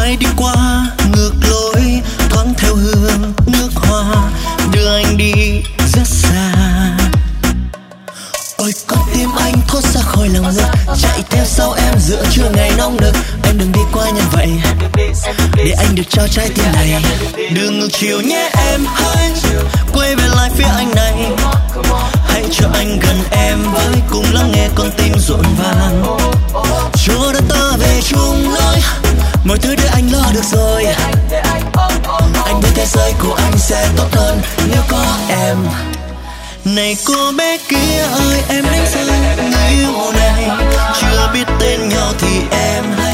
ai đi qua ngược lối, thoáng theo hương nước hoa đưa anh đi rất xa. Ôi con tim anh thốt ra khỏi lòng ngực, chạy theo sau em giữa trưa ngày nóng nực. Em đừng đi qua nhân vậy, để anh được trao trái tim này. Đừng ngược chiều nhé em hãy quay về lại phía anh này. Hãy cho anh gần em với, cùng lắng nghe con tim rộn vàng. Cho đôi ta về chung lối, mọi thứ để anh lo được rồi. Anh biết thế giới của anh sẽ tốt hơn nếu có em. Này cô bé kia ơi, em đánh rơi người yêu này, chưa biết tên nhau thì em hãy